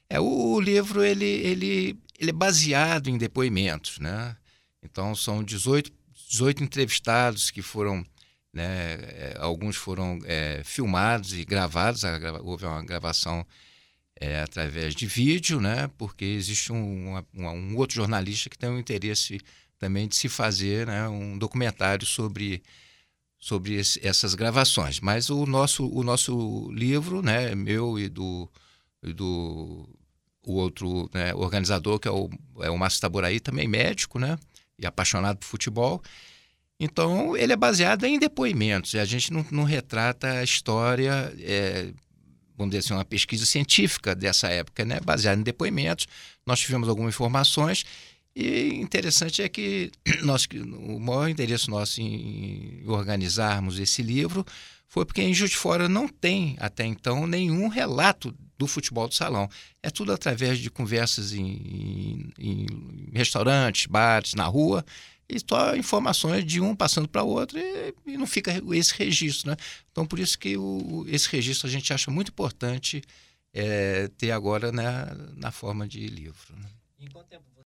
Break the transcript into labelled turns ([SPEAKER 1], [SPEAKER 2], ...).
[SPEAKER 1] O livro ele é baseado em depoimentos, né? Então são 18 entrevistados que foram, né, alguns foram filmados e gravados, houve uma gravação através de vídeo, né? Porque existe um outro jornalista que tem o interesse também de se fazer, né, um documentário sobre essas gravações. Mas o nosso livro, né, meu e do o outro, né, organizador, que é o Márcio Taboraí, também médico, né, e apaixonado por futebol. Então, ele é baseado em depoimentos. E a gente não retrata a história, vamos dizer assim, uma pesquisa científica dessa época, né, baseada em depoimentos. Nós tivemos algumas informações. E interessante é que o maior interesse nosso em organizarmos esse livro foi porque em Juiz de Fora não tem, até então, nenhum relato do futebol do salão. É tudo através de conversas em restaurantes, bares, na rua, e só informações de um passando para o outro e não fica esse registro, né? Então, por isso que esse registro a gente acha muito importante ter agora, né, na forma de livro, né?
[SPEAKER 2] Em quanto tempo